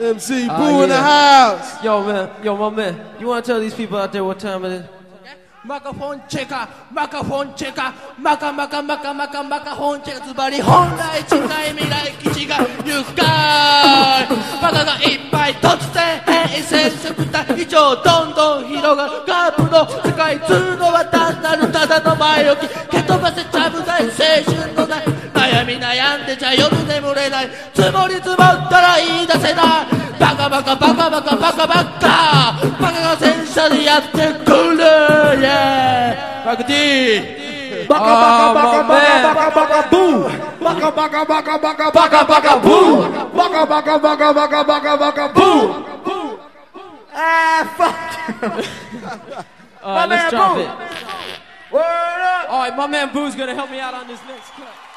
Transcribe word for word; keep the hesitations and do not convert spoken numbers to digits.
M C Boo uh, in the yeah. house. Yo, man. Yo, my man. You want to tell these people out there what time it is? Microphone checker, microphone checker, maka maka maka maka microphone checker ズバリ本来近い未来基地が愉快バカがいっぱい突然変異染色体以上どんどん広がるガープの世界通のは単なるただの前置き蹴飛ばせちゃぶない青春のない悩み悩んでちゃ夜眠れない積もり積もったら言い出せないバカバカバカバカバカバカバカが戦車でやってくる Baka D! Baka baka baka baka baka baka boo! Baka baka baka baka baka baka boo! Baka baka baka baka baka baka boo! Ah, fuck! Alright, let's drop it. Alright, my man Boo's gonna help me out on this next cut.